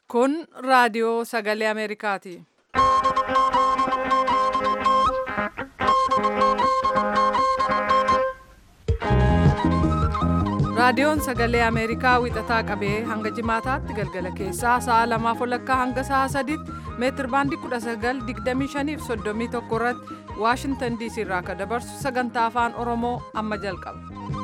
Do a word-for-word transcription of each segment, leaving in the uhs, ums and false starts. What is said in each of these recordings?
Kun raadiyoo sagalee Ameerikaati. Raadiyoon sagalee Ameerikaa wixataa qabee hanga jimaataatti galgala keessaa sa'a lamaaf walakkaa hanga sa'a sadiitti meetir baandii kudha sagal digdamii shanii fi soddomii tokko irratti Waashingtan diisii irraa akka dabarsu sagantaa afaan Oromoo amma jalqaba.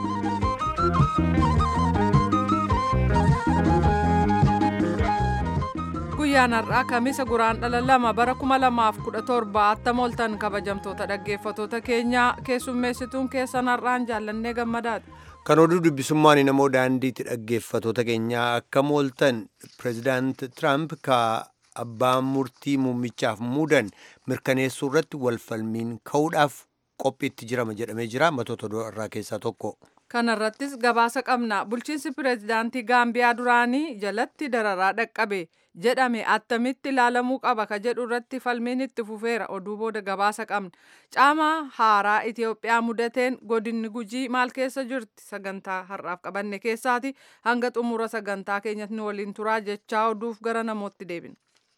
Guyyaan har'aa Kamisa Guraandhala lama bara kuma lamaaf kudha torba attam ooltan kabajamtoota dhaggeeffattoota keenyaa keessummeessituun keessan har'aan jaallannee gammadaadha. Kan oduu dubbisummaan namoo daandiitti dhaggeeffattoota keenyaa akkam ooltan pireezidaant Tiraamp ka abbaa murtii muummichaaf muudan mirkaneessuu irratti walfalmiin ka'uudhaaf qophiitti jirama jedhamee jira. Matoota oduu irraa keessaa tokko. Kana irrattis gabaasa qabna. Bulchiinsi pireezidaantii Gaambiyaa duraanii jalatti dararaa dhaqqabe jedhame attamitti ilaalamuu qaba ka jedhu irratti falmiin itti fufeera. Oduu booda gabaasa qabna. Caamaa haaraa Itoophiyaa mudateen godinni Gujii maal keessa jirti? Sagantaa har'aaf qabanne keessaati. Hanga xumura sagantaa keenyatti nu waliin turaa jechaa oduuf gara namootti deebina.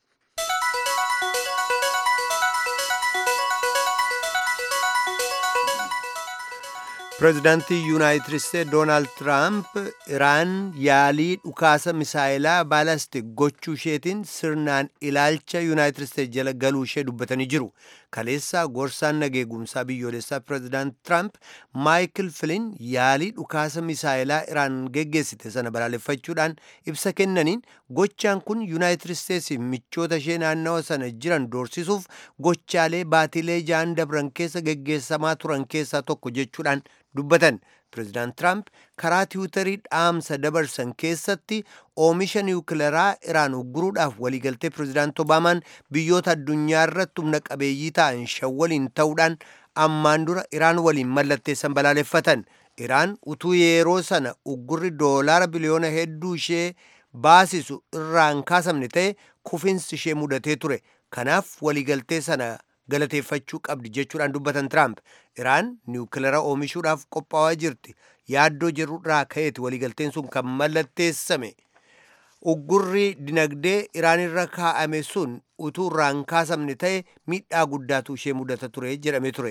Pireezidaantii Yuunaayitid Isteetsi Doonaald Tiraamp Iraan yaalii dhukaasa misaayilaa baalastik gochuu isheetiin sirnaan ilaalcha Yuunaayitid Isteetsi jala galuu ishee dubbatanii jiru. Kaleessa gorsaan nageegumsaa biyyoolessaa Pireezidaant Tiraamp Maayikil Filin yaalii dhukaasa misaayilaa Iraan geggeessite sana balaaleffachuudhaan ibsa kennaniin gochaan kun Yuunaayitid Isteetsi michoota ishee naannawa sana jiran doorsisuuf gochaalee baatilee ja'an dabran keessa geggeessamaa turan keessaa tokko jechuudhaan dubbatan. Pireezidaant Tiraamp karaa tiwiitarii dhaamsa dabarsan keessatti oomisha niwukileeraa Iraan ugguruudhaaf waliigaltee Pireezidaant Obaamaan biyyoota addunyaa irratti humna qabeeyyii ta'an shan waliin ta'uudhaan ammaan dura Iraan waliin mallatteessan balaaleffatan. Iraan utuu yeroo sana uggurri doolaara biliyoona hedduu ishee baasisu irraan kaasamne ta'e kufinsi ishee mudatee ture. Kanaaf waliigaltee sana galateeffachuu qabdi jechuudhaan dubbatan Tiraamp. Iraan niwukileera oomishuudhaaf qophaa'aa jirti. Yaaddoo jirurraa ka'eeti waliigalteen sun kan mallatteessame. Uggurri dinagdee Iraan irra kaa'ame sun utuu irraan kaasamne ta'e miidhaa guddaatu ishee mudata ture jedhamee ture.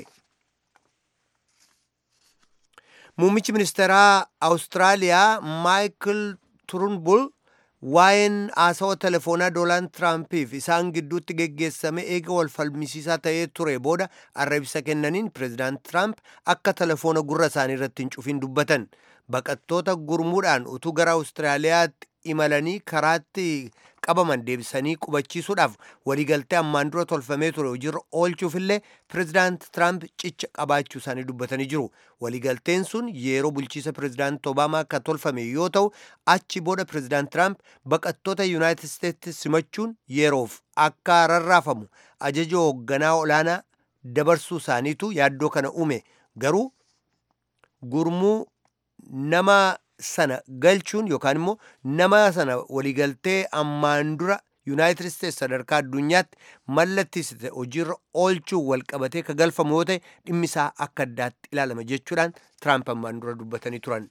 Muummichi ministeeraa Awustiraaliyaa Maayikil Turunbul waa'een haasawaa telefoonaa Doonaald Tiraampiif isaan gidduutti geggeessame eega wal falmisiisaa ta'ee ture booda arrabsa kennaniin Pireezidaant Tiraamp akka telefoona gurra isaanii irratti hin cufin dubbatan. Baqattoota gurmuudhaan utuu gara Awustiraaliyaatti imalanii karaatti qabaman deebisanii qubachiisuudhaaf waliigaltee ammaan dura tolfamee ture hojiirra oolchuufillee Pireezidaant Tiraamp cicha qabaachuu isaanii dubbatanii jiru. Waliigalteen sun yeroo bulchiisa Pireezidaant Obaamaa akka tolfame yoo ta'u achi booda Pireezidaant Tiraamp baqattoota Yuunaayitid Isteetsi simachuun yeroof akka rarraafamu ajaja hoogganaa olaanaa dabarsuu isaaniitu yaaddoo kana uume. Garuu gurmuu nama sana galchuun yookaan immoo nama sana waliigaltee ammaan dura Yuunaayitid Isteetsi sadarkaa addunyaatti mallatteessite hojiirra oolchuu walqabatee ka galfamu yoo ta'e dhimmi isaa akka addaatti ilaalama jechuudhaan Tiraamp ammaan dura dubbatanii turan.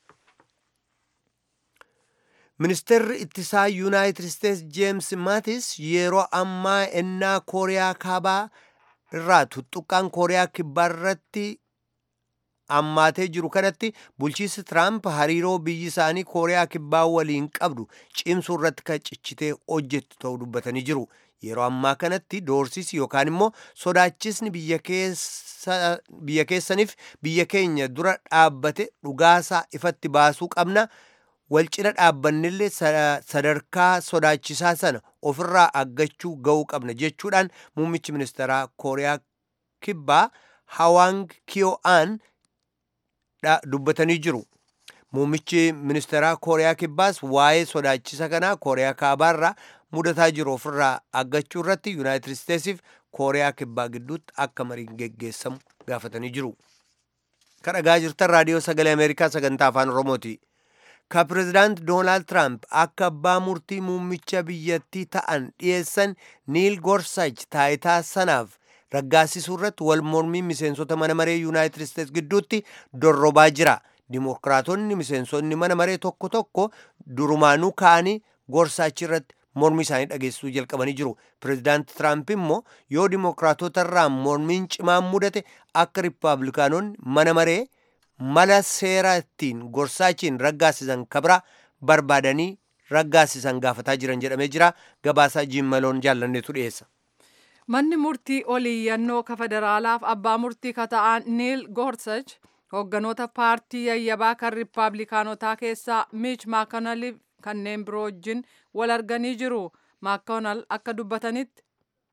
Ministeerri ittisaa Yuunaayitid Isteetsi Jeems Maatis yeroo ammaa ennaa Kooriyaa Kaabaa irraa tuttuqqaan Kooriyaa Kibbaa irratti ammaatee jiru kanatti bulchiinsi Tiraamp hariiroo biyyi isaanii Kooriyaa Kibbaa waliin qabdu cimsuu irratti kan cichitee hojjettu ta'uu dubbatanii jiru. Yeroo ammaa kanatti doorsisi yookaan immoo sodaachisni biyya keessa biyya keessaniif biyya keenya dura dhaabbate dhugaasaa ifatti baasuu qabna. Wal cina dhaabbannillee sadarkaa sodaachisaa sana ofirraa aggachuu ga'uu qabna jechuudhaan muummichi ministeeraa Kooriyaa Kibbaa Hawang Kyo-an dubbatanii jiru. Muummichi ministeeraa Kooriyaa Kibbaas waa'ee sodaachisa kanaa Kooriyaa Kaabaarraa mudataa jiru ofirraa aggachuu irratti Yuunaayitid Isteetsiif Kooriyaa Kibbaa gidduutti akka mariin geggeessamu gaafatanii jiru. Kan dhagaa jirtan raadiyoo sagalee Ameerikaa sagantaa afaan Oromooti. Ka Pireezidaant Doonaald Tiraamp akka abbaa murtii muummicha biyyattii ta'an dhiyeessan Niil Gorsaach taayitaa sanaaf raggaasisuu irratti wal mormiin miseensota mana maree Yuunaayitid Isteetsi gidduutti dorrobaa jira. Dimookiraatonni miseensonni mana maree tokko tokko durumaanuu ka'anii Gorsaachi irratti mormii isaanii dhageessisuu jalqabanii jiru. Pireezidaanti Tiraamp immoo yoo dimokiraatota irraa mormiin cimaan mudate akka riippaabilikaanonni mana maree mala seera ittiin gorsaachiin raggaasisan kabira barbaadanii raggaasisan gaafataa jiran jedhamee jira. Gabaasaa jiimmaloon jaallanneetu dhiyeessa. Manni murtii oliiyyannoo ka federaalaaf abbaa murtii ka ta'an Niil Goorsach hoogganoota paartii yayyabaa kan riippaabilikaanotaa keessaa Mitch McConnell kanneen biroo wajjin wal arganii jiru. McConnell akka dubbatanitti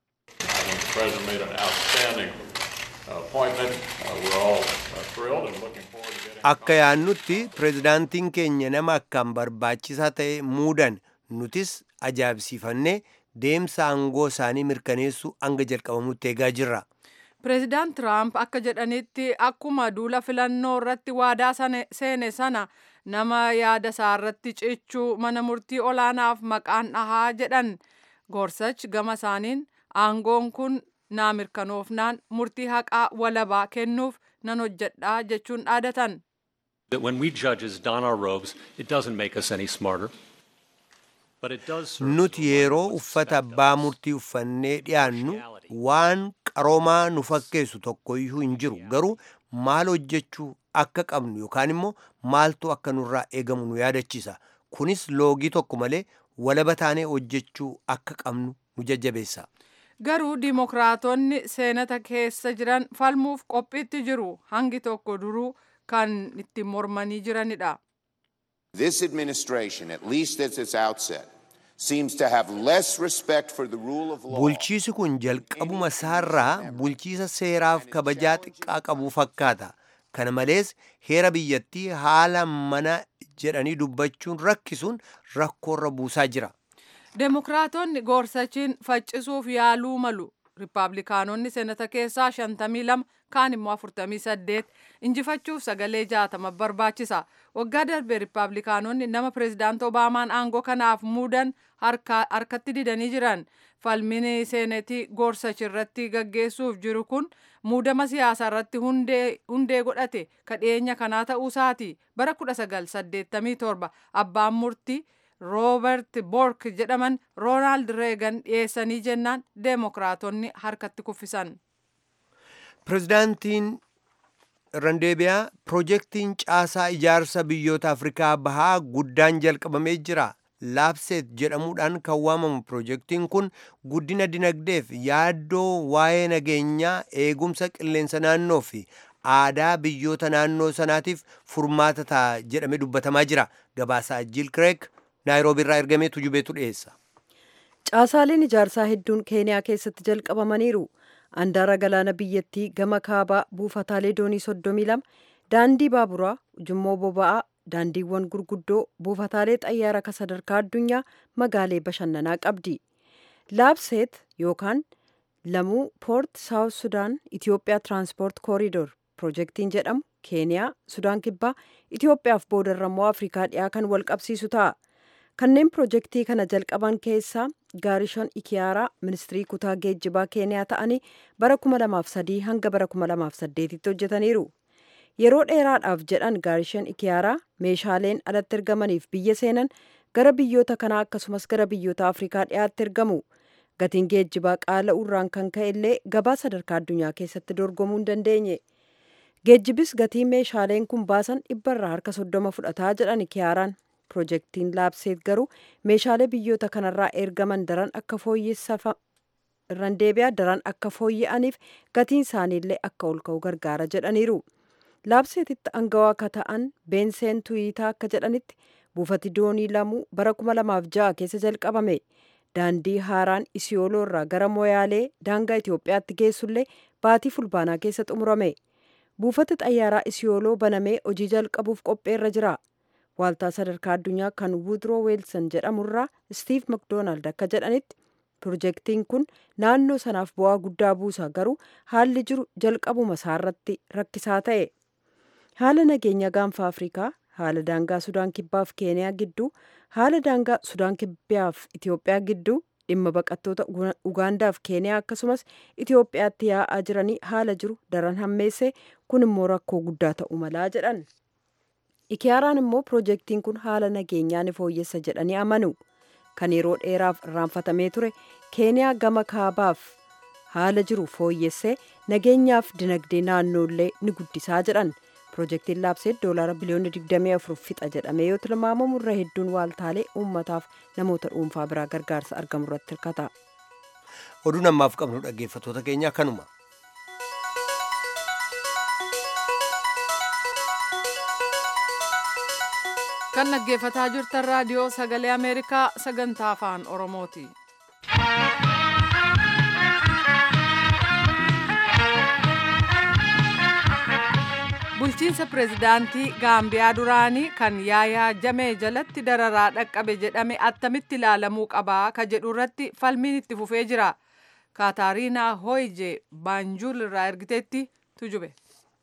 akka yaannutti pireezidaantiin keenya nama akkaan barbaachisaa ta'e muudan nutis ajaa'ibsiifannee deemsa aangoo isaanii mirkaneessuu hanga jalqabamutti eegaa jirra. Pireezidaant Tiraamp akka jedhanitti akkuma duula filannoo irratti waadaa seene sana nama yaada isaa irratti cichuu mana murtii olaanaaf maqaan dhahaa jedhan. Goorsach gama isaaniin aangoon kun naa mirkanoofnaan murtii haqaa walabaa kennuuf nan hojjedhaa jechuun dhaadatan. That when we judges don our robes, it doesn't make us any smarter. But it does serve Nuti yeroo uffata abbaa murtii uffannee dhiyaannu waan qaroomaa nu fakkeessu tokkoyyuu hin jiru. Garuu maal hojjechuu akka qabnu yookaan immoo maaltu akka nurraa eegamu nu yaadachiisa. Kunis loogii tokko malee walaba taanee hojjechuu akka qabnu nu jajjabeessa. Garuu dimokiraatonni seenata keessa jiran falmuuf qophiitti jiru. Hangi tokko duruu kan itti mormanii jiranidha. This administration, at least at its outset, seems to have less respect for the rule of law. Bulchiisi kun jalqabuma isaarraa bulchiisa seeraaf kabajaa xiqqaa qabu fakkaata. Kana malees heera biyyattii haala mana jedhanii dubbachuun rakkisuun rakkoorra buusaa jira. Demokiraatonni Goorsachiin faccisuuf yaaluu malu. Riippaabilikaanonni seenata keessaa shantamii lama kaan immoo afurtamii saddeet injifachuuf sagalee jaatama barbaachisa. Waggaa darbe riippaabilikaanonni nama pireezidaanti Obaamaan aangoo kanaaf muudan harkatti didanii jiran. Falmiin seenetii Goorsach irratti gaggeessuuf jiru kun muudama siyaasaa irratti hundee godhate kadheenya kanaa ta'uusaati. Bara kudha sagal saddeettamii torba abbaan murtii Roobert Bork jedhaman Roonaald Reegan dhiyeessanii jennaan deemokiraatonni harkatti kuffisan. Pireezidaantiin Randeebiyaa piroojeektiin caasaa ijaarsa biyyoota Afrikaa bahaa guddaan jalqabamee jira. Laabseet jedhamuudhaan kan waamamu piroojeektiin kun guddina dinagdeef yaaddoo waa'ee nageenyaa eegumsa qilleensa naannoo fi aadaa biyyoota naannoo sanaatiif furmaata ta'a jedhamee dubbatamaa jira. Gabaasaa Jiil Kireek Naayiroobii irraa ergamee tujubeetu dhiyeessa. Caasaaleen ijaarsaa hedduun Keeniyaa keessatti jalqabamaniiru. Andaara galaana biyyattii gama kaabaa buufataalee doonii soddomii lama, daandii baaburaa, ujummoo boba'aa, daandiiwwan gurguddoo, buufataalee xayyaara ka sadarkaa addunyaa, magaalee bashannanaa qabdi. Laabseet yookaan lamuu Poort Saawut Sudaan Itiyoophiyaa Tiraanspoort Kooriidoor piroojeektiin jedhamu Keeniyaa, Sudaan Kibbaa, Itiyoophiyaaf boodarrammoo Afrikaa dhiyaa kan wal qabsiisu ta'a. Kanneen piroojeektii kana jalqaban keessaa Gaarishoon Ikiyaaraa ministirii kutaa geejjibaa Keeniyaa ta'anii bara kuma lamaaf sadii hanga bara kuma lamaaf saddeetitti hojjetaniiru. Yeroo dheeraadhaaf jedhan Gaarishoon Ikiyaaraa meeshaaleen alatti ergamaniif biyya seenan gara biyyoota kanaa akkasumas gara biyyoota Afrikaa dhiyaatti ergamu. Gatiin geejjibaa qaala'uurraan kan ka'e illee gabaa sadarkaa addunyaa keessatti dorgomuu hin dandeenye. Geejjibis gatii meeshaaleen kun baasan dhibbarraa harka soddoma fudhataa jedhan Ikiyaaraan. Piroojeektiin Laabseet garuu meeshaalee biyyoota kanarraa ergaman daran akka fooyyessafa irraan deebi'aa daran akka fooyya'aniif gatiin isaaniillee akka ol ka'u gargaara jedhaniiru. Laabseetitti aangawaa akka ta'an Beenseen Tuwiitaa akka jedhanitti buufati doonii lamuu bara kuma lamaaf ja'a keessa jalqabame. Daandii haaraan Isiyooloo irraa gara Moyaalee daangaa Itiyoophiyaatti geessullee baatii fulbaanaa keessa xumurame. Buufati xayyaaraa Isiyooloo banamee hojii jalqabuuf qopheerra jira. Waaltaa sadarkaa addunyaa kan Woodrow Wilson jedhamurraa Steve McDonald akka jedhanitti piroojeektiin kun naannoo sanaaf bu'aa guddaa buusa garuu haalli jiru jalqabuma isaarratti rakkisaa ta'e. Haala nageenya gaanfa Afrikaa, haala daangaa Sudaan Kibbaaf Keeniyaa gidduu, haala daangaa Sudaan Kibbaaf Itiyoophiyaa gidduu, dhimma baqattoota Ugaandaaf Keeniyaa akkasumas Itiyoophiyaatti yaa'aa jiranii haala jiru daran hammeesse kun immoo rakkoo guddaa ta'uu malaa jedhan. Ikiyaaraan immoo piroojeektiin kun haala nageenyaa ni fooyyessa jedhanii amanu. kan yeroo dheeraaf irraanfatamee ture keeniyaa gama kaabaaf haala jiru fooyyessee nageenyaaf dinagdee naannoollee ni guddisaa jedhan. Piroojeektiin laabseet doolaara biliyoona digdamii afur fixa jedhamee yoo tilmaamamu irra hedduun waaltaalee uummataaf namoota dhuunfaa biraa gargaarsa argamu irratti hirkata. Oduun ammaaf qabnu dhaggeeffattoota keenya kanuma. Kan dhaggeeffataa jirtan raadiyoo sagalee Ameerikaa sagantaa afaan Oromooti. Bulchiinsa pireezidaantii Gaambiyaa duraanii kan Yaayaa Jamee jalatti dararaa dhaqqabe jedhame attamitti ilaalamuu qabaa ka jedhu irratti falmiin itti fufee jira. Kaatariinaa Hooyje Baanjul irraa ergiteetti tujube.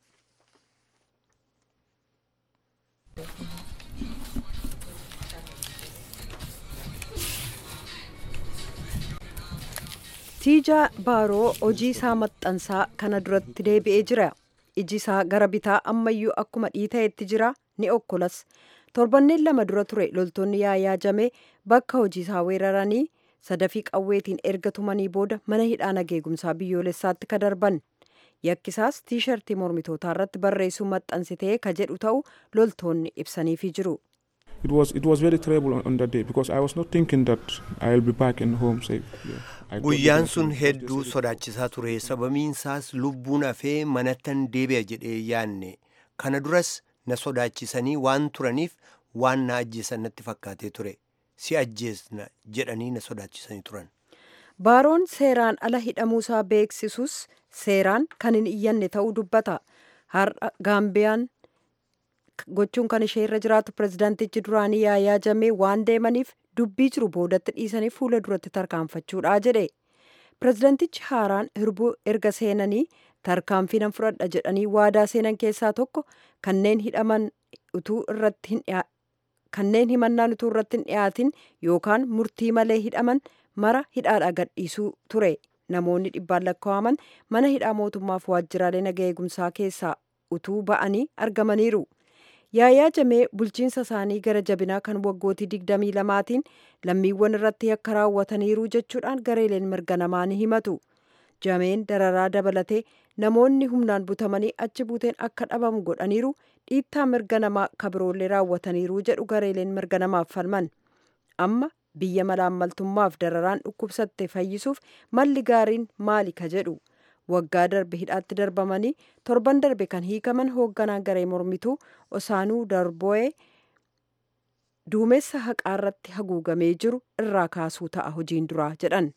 Tiijaa Baaroo hojii isaa maxxansaa kana duratti deebi'ee jira. Iji isaa gara bitaa ammayyuu akkuma dhiita'etti jira ni okkolas. Torbanneen lama dura ture loltoonni Yaayaa Jamee bakka hojii isaa weeraranii sadafii qawweetiin erga tumanii booda mana hidhaa nageegumsaa biyyoolessaatti ka darban. Yakkisaas tiishartii mormitootaa irratti barreessuu maxxansitee ka jedhu ta'u loltoonni ibsaniifii jiru. It was it was very terrible on, on that day because I was not thinking that I'll be back in home safe. Yeah. Guyyaan sun hedduu sodaachisaa ture. Sababiin isaas lubbuun hafee manattan deebi'a jedhee yaanne. Kana duras na sodaachisanii waan turaniif waan na ajjeesan natti fakkaatee ture. Si ajjeesna jedhanii na sodaachisanii turan. Baaroon seeraan ala hidhamuusaa beeksisus seeraan kan hin iyyanne ta'uu dubbata. Har'a Gaambiyaan gochuun kan ishee irra jiraatu pireezidaantichi duraanii Yaayaa Jamee waan deemaniif dubbii jiru boodatti dhiisanii fuula duratti tarkaanfachuudha jedhe. Pireezidaantichi haaraan hirbuu erga seenanii tarkaanfii nan fudhadha jedhanii waadaa seenan keessaa tokko kanneen hidhaman utuu irratti hin kanneen himannaan utuu irratti hin dhiyaatin yookaan murtii malee hidhaman mara hidhaadhaa gadhiisuu ture. Namoonni dhibbaan lakkaa'aman mana hidhaa mootummaaf waajjiraalee nagaa eegumsaa keessaa utuu ba'anii argamaniiru. Yaayaa Jamee bulchiinsa isaanii gara jabinaa kan waggootii digdamii lamaatiin lammiiwwan irratti yakka raawwataniiru jechuudhaan gareeleen mirga namaa ni himatu. Jameen dararaa dabalatee namoonni humnaan butamanii achi buuteen akka dhabamu godhaniiru dhiittaa mirga namaa kabiroollee raawwataniiru jedhu gareeleen mirga namaaf falman. Amma biyya malaammaltummaaf dararaan dhukkubsatte fayyisuuf malli gaariin maali ka jedhu. Waggaa darbe hidhaatti darbamanii torban darbe kan hiikaman hoogganaan garee mormituu Osaanuu Darboe duumessa haqaa irratti haguugamee jiru irraa kaasuu ta'a hojiin duraa jedhan.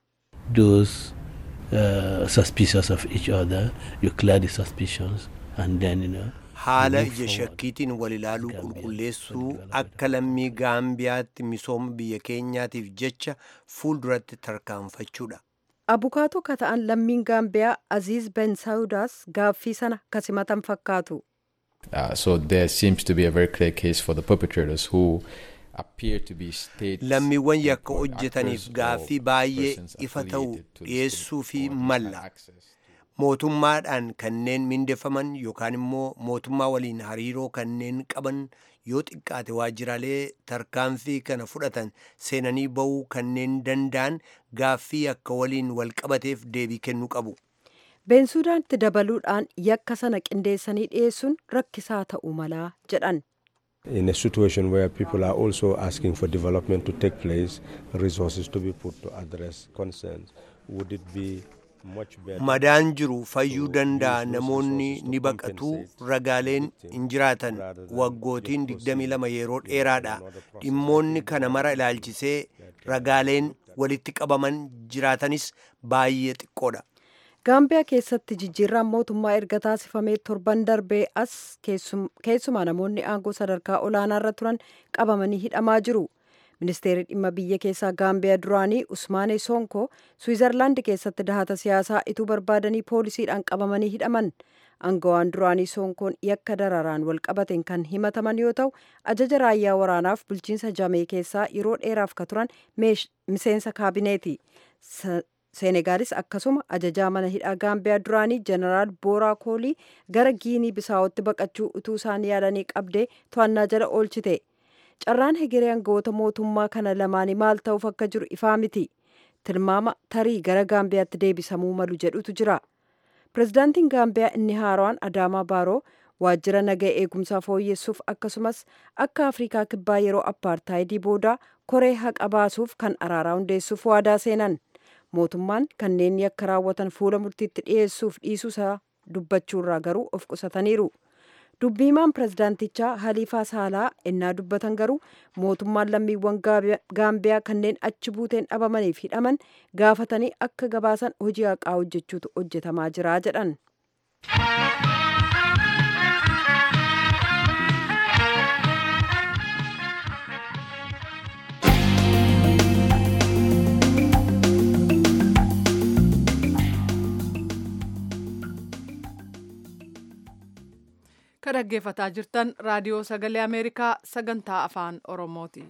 Those uh, suspicious of each other, you clear the suspicions and then you know. Haala ija shakkiitiin wal ilaaluu qulqulleessuu akka lammii Gaambiyaatti misooma biyya keenyaatiif jecha fuulduratti tarkaanfachuudha. Abukaatoo ka ta'an lammiin Gaambiyaa Aziz Ben Saudaas gaaffii sana kasimatan fakkaatu. Uh, so there seems to be a very clear case for the perpetrators who appear to be state. Lammiiwwan yakka hojjetaniif gaaffii baay'ee ifa ta'u dhiyeessuu fi malla. Mootummaadhaan kanneen mindeeffaman yookaan immoo mootummaa waliin hariiroo kanneen qaban yoo xiqqaate waajjiraalee tarkaanfii kana fudhatan seenanii ba'uu kanneen danda'an gaaffii akka waliin wal qabateef deebii kennuu qabu. Beensuudaanitti dabaluudhaan yakka sana qindeessanii dhiyeessuun rakkisaa ta'uu malaa jedhan. In a situation where people are also asking for development to take place, resources to be put to address concerns, would it be madaan jiru fayyuu danda'a namoonni ni baqatu ragaaleen hin jiraatan waggootiin digdamii lama yeroo dheeraadha dhimmoonni kana mara ilaalchisee ragaaleen walitti qabaman jiraatanis baay'ee xiqqoodha. Gaambiyaa keessatti jijjiirraan mootummaa erga taasifamee torban darbee as keessumaa namoonni aangoo sadarkaa olaanaa irra turan qabamanii hidhamaa jiru. Ministeerri dhimma biyya keessaa Gaambiyaa duraanii Usmaane Sonko Swiizerlaandi keessatti dahata siyaasaa ituu barbaadanii poolisiidhaan qabamanii hidhaman. Aangawaan duraanii Sonkoon yakka dararaan wal qabateen kan himataman yoo ta'u ajaja raayyaa waraanaaf bulchiinsa Jamee keessaa yeroo dheeraaf ka turan miseensa kaabineeti. Seenegaalis akkasuma ajajaa mana hidhaa Gaambiyaa duraanii Jeneraal Booraa Koolii gara Giinii Bisaawootti baqachuu utuu isaan yaadanii qabdee to'annaa jala oolchite. carraan hegeree aangawoota mootummaa kana lamaanii maal ta'uuf akka jiru ifaa miti. Tilmaama tarii gara Gaambiyaatti deebisamuu malu jedhutu jira. Pirezidaantiin Gaambiyaa inni haaraan Adaamaa Baaroo waajjira nagaa eegumsaa fooyyessuuf akkasumas akka Afrikaa kibbaa yeroo apartaayidii booda koree haqa baasuuf kan araaraa hundeessuuf waadaa seenan. Mootummaan kanneen yakka raawwatan fuula murtiitti dhiyeessuuf dhiisuusaa dubbachuurraa garuu of qusataniiru. Dubbiimaan pirezidaantichaa Haliifaa Saalaa ennaa dubbatan garuu mootummaan lammiiwwan Gaambiyaa kanneen achi buuteen dhabamaniif hidhaman gaafatanii akka gabaasan hojii haqaa hojjechuutu hojjetamaa jira jedhan. Kan dhaggeeffataa jirtan raadiyoo sagalee Ameerikaa sagantaa afaan Oromooti.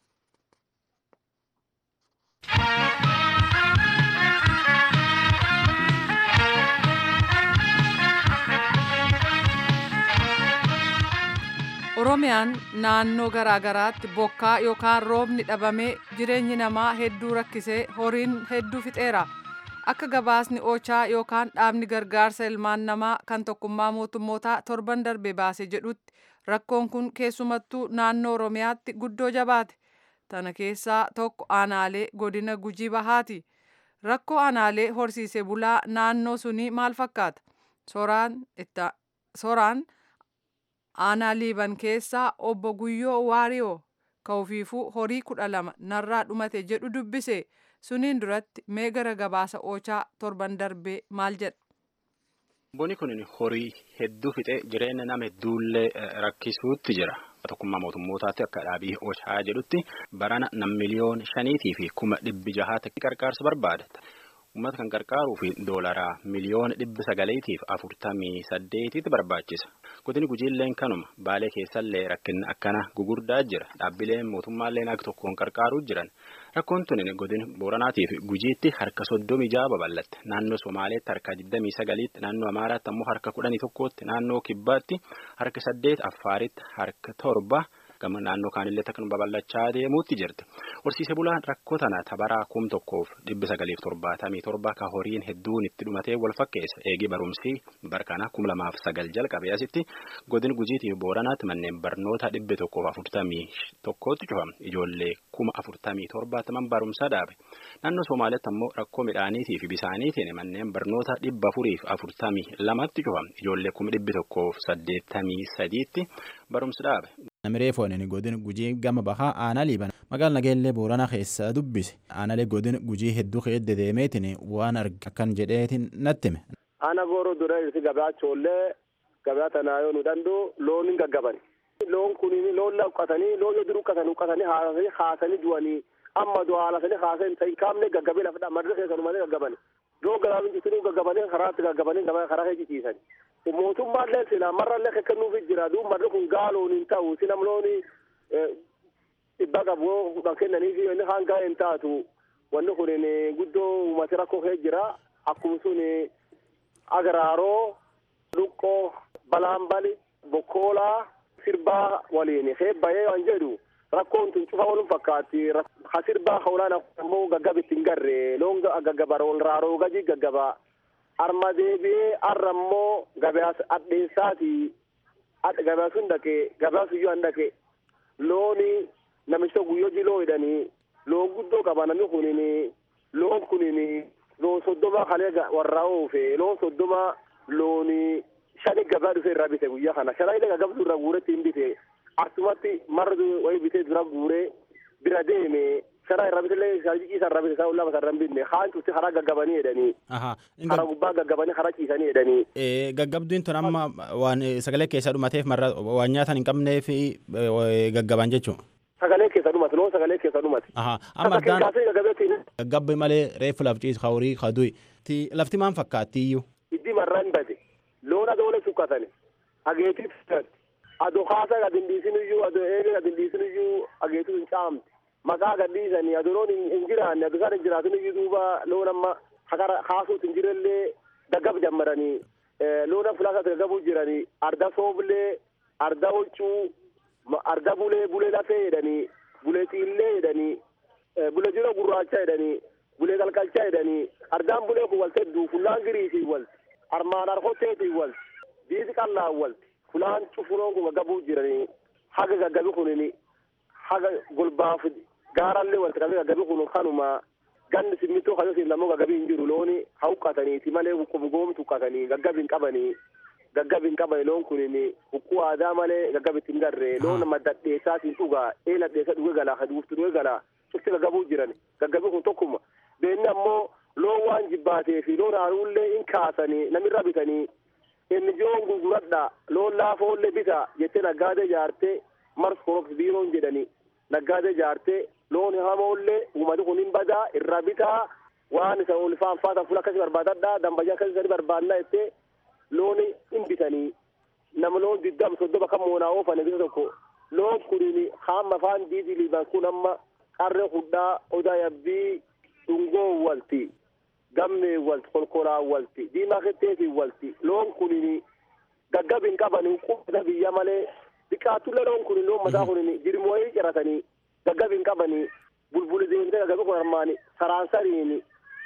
Oromiyaan naannoo garaa garaatti bokkaa yookaan roobni dhabamee jireenyi namaa hedduu rakkisee horiin hedduu fixeera. Akka gabaasni oochaa yookaan dhaabni gargaarsa ilmaan namaa kan tokkummaa mootummootaa torban darbe baase jedhutti rakkoon kun keessumattuu naannoo Oromiyaatti guddoo jabaate. Tana keessaa tokko aanaalee godina Gujii Bahaati. Rakkoo aanaalee horsiise bulaa naannoo sunii maal fakkaata? Soraan itti soraan aanaa Liiban keessaa obbo Guyyoo Waariyoo ka'uufiifuu horii kudha lama narraa dhumate jedhu dubbise. Suniin duratti mee gara gabaasa oochaa torban darbee maal jedha? Bonni kun horii hedduu fixee jireenya nama hedduullee rakkisuutti jira. Tokkummaa mootummootaatti akka dhaabii oochaa jedhutti barana nam miliyoon shaniitii fi kuma dhibbi jahaatti qarqaarsa barbaada. Uummata kan qarqaaruu fi doolaraa miliyoona dhibbi sagaleetiif afurtamii saddeetitti barbaachisa. Godini Gujiilleen kanuma Baalee keessallee rakkinni akkana gugurdaa jira. Dhaabbileen mootummaallee akka tokkoon qarqaaruu jiran. Rakkoon tuni godina Booranaatiif Gujiitti harka soddomii jaha babal'atte. Naannoo Somaaleetti harka digdamii sagaliitti, naannoo Amaaraatti ammoo harka kudhanii tokkootti, naannoo Kibbaatti harka saddeet, Affaaritti harka torba. Gama naannoo kaanillee takkan babal'achaa deemuutti jirti. Horsiise bulaan rakkoo tana tabaraa kum tokkoof dhibbi sagaliif torbaatamii torba ka horiin hedduun itti dhumatee wal fakkeessa. Eegii barumsi barkana kum lamaaf sagal jalqabee asitti godin Gujiitiif Booranaatti manneen barnoota dhibbi tokkoof afurtamii tokkootti cufama. Ijoollee kuma afurtamii torbaataman barumsa dhaabe. Naannoo Somaaleetti ammoo rakkoo midhaaniitii fi bisaaniitiin manneen barnoota dhibba afuriif afurtamii lamatti cufama. Ijoollee kuma dhibbi tokkoof saddeettamii sadiitti barumsa dhaabe. Namiree foonini godin Gujii gama bahaa aanaa Liiban magaalaa Nageellee Booranaa keessa dubbise. Aanaalee godin Gujii hedduu keessa deemeetiin waan arga akkan jedheetiin natti hime. Ana gooroo dura irsi gabaa choollee gabaa tanaa yoo nu danda'u loon hin gaggaban. Loon kuniin loon laqqatanii loon yoo jiru uqqatanii uqqatanii haasanii haasanii du'anii amma du'aa haasanii haasanii ta'in kaamne gaggabee lafadhaa madda keessanumanii gaggaban. Loon galaafin jisinuu gaggabanii karaatti gaggabanii gabaa karaa keessa mootummaallee sila marrallee kennuufi jira duuba marri kun gaaloon hin ta'u sila looni dhibba qabu kudhan kennaniifi inni hanga hin taatu wanni kun guddoo uummati rakkoo kee jira akkuma sun agaraaroo luqqoo balaambali bokkoolaa sirbaa waliin heebbayee waan jedhu rakkoon tun cufa walum fakkaatti ha sirbaa hawlaan ammoo gaggabitti hin garre loon gaggaba raaroo gaji gaggaba. Arma deebi'ee arra immoo gabaas addeessaati gabaasuun dhaqee gabaasu iyyuu an dhaqee looni namicha guyyoo jiloo hidhanii loon guddoo qaba namni kuniin loon kuniin loon soddoma kalee warraa oofe loon soddoma looni shani gabaa dhufee irraa bite guyyaa kana shana illee gaggabsu irraa guuretti hin bite asumatti marra wayii bitee dura guuree bira deeme. Karaa irraa bitillee isa irraa bitee isaa ulama isaa irraa hin binne haan cufti karaa gaggabanii jedhanii. Karaa gubbaa gaggabanii karaa ciisanii jedhanii. Gaggabduun tun amma waan sagalee keessa dhumateef marra waan nyaatan hin qabneef gaggaban jechuudha. Sagalee keessa dhumate loon sagalee keessa dhumate. Amma addaan gaggabbi malee reeffu laf ciisu hawrii hadu'i. Lafti maan fakkaatti iyyuu. Iddi marraa hin bade loon adoole sukkatani hageetii adoo kaasa gadindiisin iyyuu adoo eegee gadindiisin iyyuu hageetuu hin caamte. Maqaa gadhiisanii aduroon hin jiraanne adusaan hin jiraatun iyyuu duuba loon amma hakara kaasuut hin jirellee gaggab jammaranii loon fulaasatti gaggabuu jiranii arda sooblee arda huccuu arda bulee bulee lafee jedhanii bulee xiillee jedhanii bulee jira gurraacha jedhanii bulee qalqalcha jedhanii ardaan bulee kun walta hedduu fulaan giriitii walti armaan arhoteetii walti diidi qallaa walti fulaan cufuroon kun gaggabuu jiranii haga gaggabi kunini haga golbaaf gaarallee walti qabee gaggabi kun kanuma ganni simmitoo kayotiin lamoo gaggabii hin jiru looni hawqataniiti malee huqqubgoomtu huqqatanii gaggabiin qabanii gaggabiin qabanii loon kunini huqquu aadaa malee gaggabitti hin garree loon maddadheessaatiin dhugaa eela dheessa dhuge galaa kaduuftu dhuge galaa cufti gaggabuu jiran gaggabii kun tokkuma beenni ammoo loon waan jibbaatee fi loon haaruullee hin kaasanii namirra bitanii inni joon gurguradha loon laafoollee bita jettee naggaadee jaartee mars korops biiroon jedhanii naggaadee jaartee loon hamoollee uumati kun hin badaa irraa bitaa waan isa olfaan faata fuula akkasii barbaadadha dambajaa akkasii sadi barbaannaa jettee looni hin bitanii nama loon diddam soddoma kan moonaa oofane bisa tokko loon kunini hamma faan diidii liiban kun amma qarree hudhaa odaa yabbii dhungoo walti gammee walti kolkolaa walti diimaa ketteetii walti loon kunini gaggabin qabanii qubata biyya malee biqaatulle loon kunin loon mataa kunini jirmooyii ciratanii gaggabin qabanii bulbuli deemtee gaggabi kun armaani saraansariini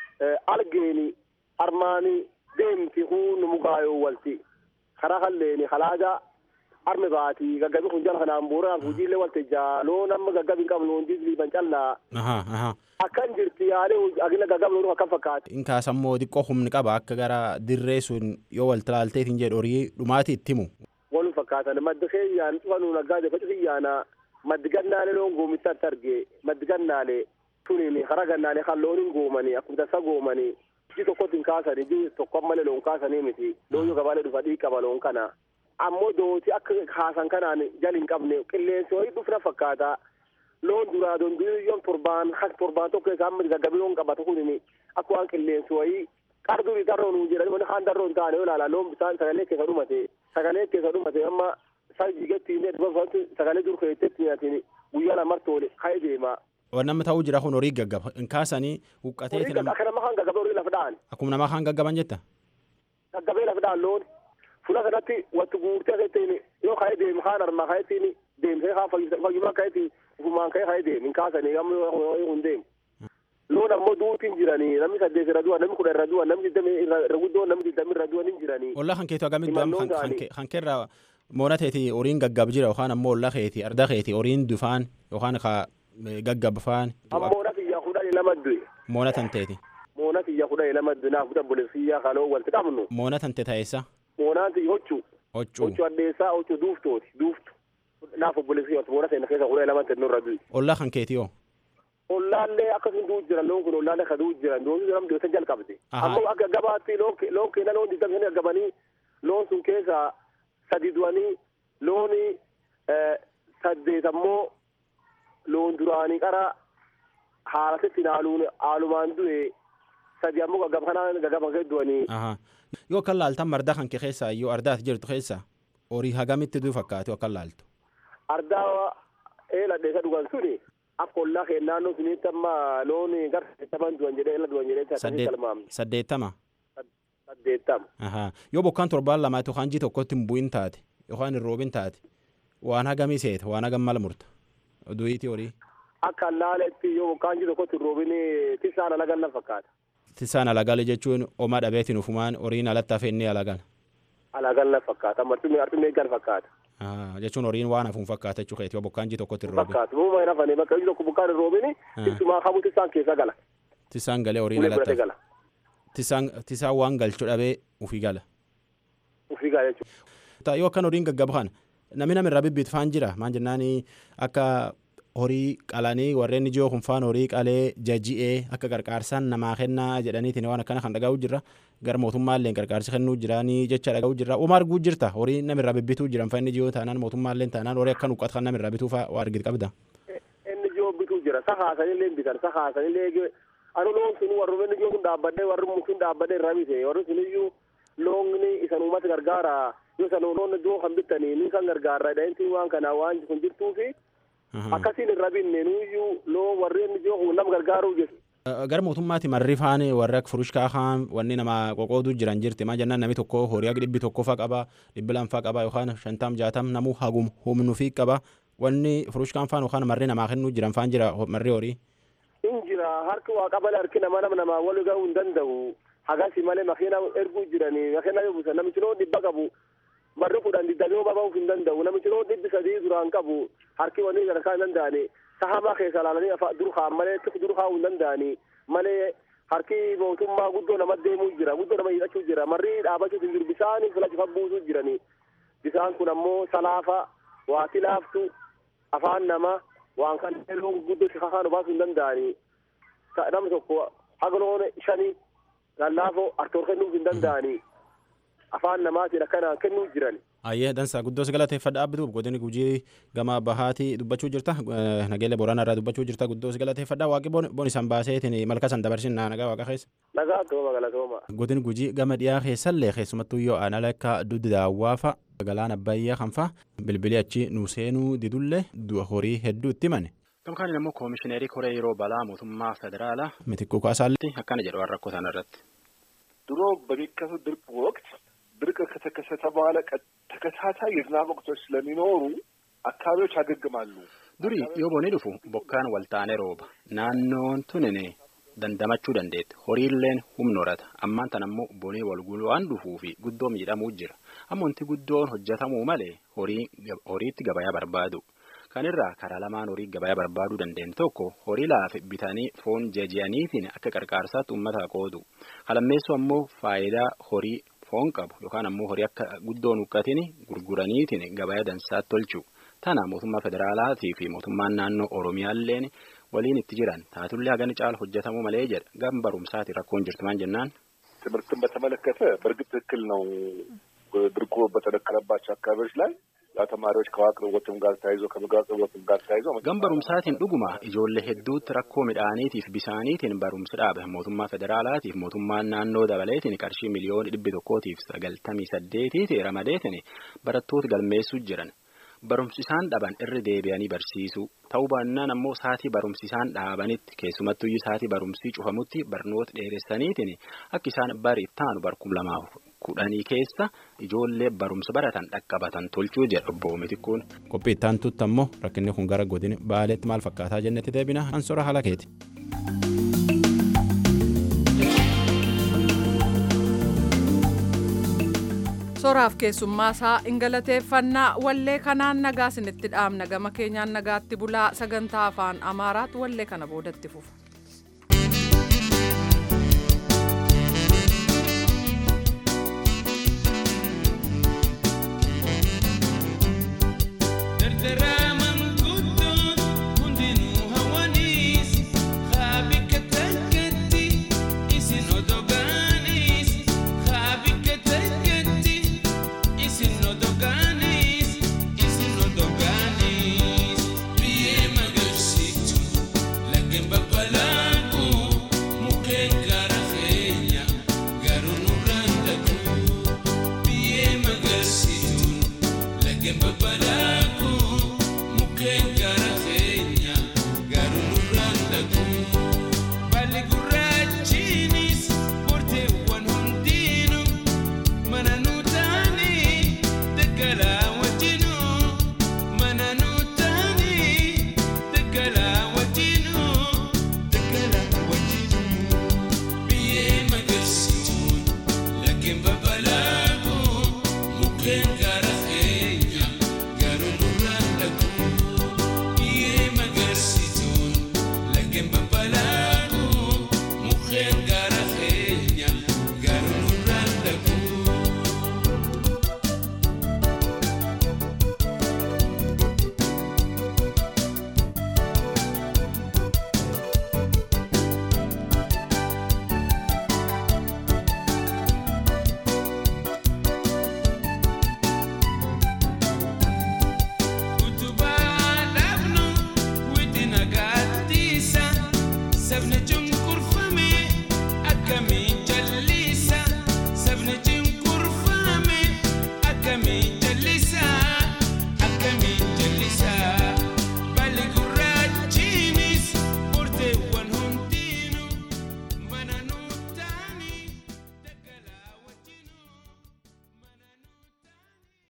algeeni armaani deemti kun mugaayoo walti karaa kalleeni halaaja arme baati gaggabi kun jala kanaan booraan hojiillee walti ijaa loon amma gaggabin qabnu loon diisliiban callaa akkan jirti yaadee agina gaggaba loon akkan fakkaate. Inkaas ammoo xiqqoo humni qaba akka gara dirree sun yoo wal talaalteetiin jedhu horii dhumaati itti himu. Walum fakkaatan madda keeyyaan cufanuu naggaade facu xiyyaana maddi gannaalee loon goomichatti argee maddi gannaalee tuniin hara gannaalee kan looniin goomanii akkuma tasa goomanii iji tokkotti hin kaasanii iji tokko malee loon kaasanii miti loon yoo gabaalee dhufa dhiiqaba loon kana ammoo dooti akka kaasan kanaan jali hin qabne qilleensi horii dhufna fakkaata. Loon duraa dondurii yoom torbaan has torbaan tokko isaa amma gaggabii loon qabatu kunini akka waan qilleensi wayii qardurii darroon hin jedhani wani haan darroon taane yoo ilaala loon bisaan sagalee keessa dhumate sagalee keessa dhumate amma saa jigetti hin dhufantu sagalee dur keetetti nyaatiin guyyaa lamartoole ka'ee deema. Waan nama ta'uu jira kun horii gaggaba hin kaasanii huqqateeti nama. Akka nama kaan gaggaba horii lafa dha'an. Akkuma nama kaan gaggaban jetta. Gaggabee lafa dha'an loon fuula kanatti wattu guurtee keettiin yoo ka'ee deemu kaan armaa ka'eettiin deemsee kaan fayyumaa ka'eetti ufumaan ka'ee ka'ee deemu hin kaasanii amma hin deemu. Loon ammoo duutiin jiranii namni saddeet irra du'a namni kudha irra du'a namni digdami irra guddoo namni digdami irra du'a hin jiranii. Ollaa kan keetu agamitti du'am kan keerraa moona teeti horiin gaggab jira yookaan ammoo ollaa keeti arda keeti horiin dufaan yookaan ka gaggab faan. Moona kiyya kudhanii lama du'e. Moona tan teeti. Moona kiyya kudhanii lama du'e naaf buta bolesiyyaa kaloo walti qabnu. Moona tan te taa'essa. Moonaan ti hoccuu. Hoccuu. Hoccuu addeessaa hoccuu duuftooti duuftu. Naaf bolesiyyaa moona teena keessa kudhanii lama teennoo irra du'e. Ollaa kan keeti yoo. Ollaallee akkasuma du'u jiran loon kun ollaallee akka du'u jiran loon jiran deesan jalqabde. Ammoo akka gabaatti loon keenya loon digdami shanii gaggabanii loon sun keessa sadi du'anii looni saddeet ammoo loon duraanii qara haalatetti haalumaan du'e sadi ammoo gaggaba kanaan gaggaba kee du'anii. Yoo akka laaltan mardaa kan kee keessa yoo ardaati jirtu keessa horii hagamitti du'u fakkaate akka laaltu. Ardaa eela dheessa dhugan suni. Akka ollaa kee naannoo suniitti amma loon gara saddeettaman du'an jedhee ila du'an jedhee saddeet kalmaamne. Saddeettama. Saddeettama. Yoo bokkaan torbaan lamaa yookaan ji tokkotti hin bu'in taate yookaan hin roobin taate waan hagamii seeta waan hagam mala murta du'iitii horii. Akka laaletti yoo bokkaan ji tokkotti hin roobin tisaan alagan na fakkaata. Tisaan alagale jechuun homaa dhabeetiin ufumaan horiin alatti hafee inni alagan. Alagan na fakkaata martumee artumee eeggan fakkaata. Jechuun horiin waan hafuun fakkaata jechuudha yoo bokkaan ji tokkotti hin roobin. Fakkaata muummaa hin hafane bakka ji tokko bokkaan hin roobin tisumaa qabu tisaan keessa gala. Tisaan galee horiin alatti hafe. Tisaan tisaan waan galchu dhabee ufii gala. Ufii gala jechuudha. Yoo akkan horiin gaggaba kana namni namirraa bibbiitfaan jira maan jennaan akka horii qalanii warreen ijoo kunfaan horii qalee jajji'ee akka gargaarsaan namaa kennaa jedhaniitiin waan akkana kan dhagahu jirra gara mootummaallee gargaarsi kennuu jiraanii jecha dhagahu jirra uma arguu jirta horii namirraa bibbituu jiran fa'inni ijoo taanaan mootummaallee taanaan horii akka nuqqat kan namirraa bituu fa'aa argite qabda. Inni ijoo bituu jira sahaasanillee bitan sahaasanillee anu loon sun warri inni ijoo kun dhaabbadhee warri mukin dhaabbadhee irraa bite warri sun iyyuu loonni isan uummata gargaara yoo san loon ijoo kan bitanii ni kan gargaara dhahintiin waan kanaa waan kun jirtuufi. Akkasiin irra binne nuyyuu loo warreen ijoo nama gargaaruu jiru. Gara mootummaatti marri faane warri akka furushkaa kaan wanni nama qoqootu jiran jirti maa jennaan namni tokko horii akka dhibbi tokko faa qaba dhibbi lama faa qaba yookaan shantam jaatam namuu hagum humnu fi qaba wanni furushkaan faan yookaan marri namaa kennuu jiran faan jira marri horii. In jira harki waa qabale harki nama nama namaa wal ga'uu hin danda'u hagasi malee makiina erguu jiranii makiina yoo buusan namichi noo dhibba qabu marri kudhan digdamii baba'uuf hin danda'u namichi noo dhibbi sadii duraan qabu harki wanni sadarkaa hin danda'ani sahamaa keessa laalanii afa dur kaan malee dur kaa'uu hin danda'ani malee harki mootummaa guddoo nama deemuu jira guddoo nama hidhachuu jira marri dhaabachuuf hin jiru bisaanii filachuuf buusuu jiranii bisaan kun ammoo salaafa waati laaftu afaan nama waan kan loon guddoo si kakaan baasuu hin danda'anii nama tokko haga loon shanii lallaafoo artoor kennuuf hin danda'anii afaan namaatiin akkana kennuu jiran. Ayyee dansaa guddoo si galateeffadha abbituuf godini gujii gama bahaatii dubbachuu jirta nageelle boraanaa irraa dubbachuu jirta guddoo si galateeffadha waaqi bon isan baaseetiin malka san dabarsin nagaa waaqa keessa. Nagaa tooma galatooma. Godin gujii gama dhiyaa keessallee keessumattuu yoo aan alakka duddi daawwaafa galaan abbayyaa kanfa bilbilii achi nu seenuu didullee du'a horii hedduu itti mane. Gamkaan immoo koomishineerii koree yeroo balaa mootummaa federaalaa Mitikkuu Kaasaallee akkana jedhu waan rakkoo sana irratti. ድሮ በሚከሰት ድርቅ ወቅት ድርቅ ከተከሰተ በኋላ ተከታታይ የዝናብ ወቅቶች ስለሚኖሩ አካባቢዎች ያገግማሉ። ዱሪ yoo booni dhufu bokkaan waltaanee rooba naannoon tunine dandamachuu dandeetti horiilleen humnoorata ammaan tan ammoo boonii walguluu waan dhufuu fi guddoo miidhamuu jira ammonti guddoon hojjetamuu malee horiitti gabayaa barbaadu. Kanirraa karaa lamaan horii gabayaa barbaaduu dandeenye tokko horii laafe bitanii foon jeji'aniitiin akka qarqaarsaatti uummata qoodu. Halammeessu ammoo faayidaa horii foon qabu yookaan ammoo horii akka guddoon huqqatiin gurguraniitiin gabayaa dansaatti tolchu. Tana mootummaa federaalaatii fi mootummaan naannoo Oromiyaalleen waliin itti jiran taatullee hagan caala hojjetamuu malee jedha gam barumsaati rakkoon jirtu maan jennaan. ትምህርትን በተመለከተ በእርግጥ ትክክል ነው። ድርቁ በተደቀለባቸው አካባቢዎች ላይ ተማሪዎች ከአቅርቦትም ጋር ተያይዞ ከምግብ አቅርቦትም ጋር ተያይዞ gam barumsaatiin dhuguma ijoollee hedduutti rakkoo midhaaniitiif bisaaniitiin barumsa dhaabe mootummaa federaalaatiif mootummaan naannoo dabaleetiin qarshii miliyoona dhibbi tokkootiif sagaltamii saddeetiiti ramadeetiin barattoota galmeessuu jiran. Barumsisaan dhaban irri deebi'anii barsiisuu ta'uu baannaan ammoo saatii barumsisaan dhaabanitti keessumattuyyuu saatii barumsii cufamutti barnoota dheeressaniitiin akka isaan bari taanu barkum lamaaf kudhanii keessa ijoollee barumsa baratan dhaqqabatan tolchuu jedha obbo Mitikkuun. Qophii ittaan tutti ammoo rakkinni kun gara godina baaleetti maal fakkaataa jennetti deebina ansora haala keeti. Soraaf keessummaa isaa ingalateeffannaa wallee kanaan nagaa isinitti dhaamna gama keenyaan nagaatti bulaa sagantaa afaan Amaaraatu wallee kana boodatti fufa.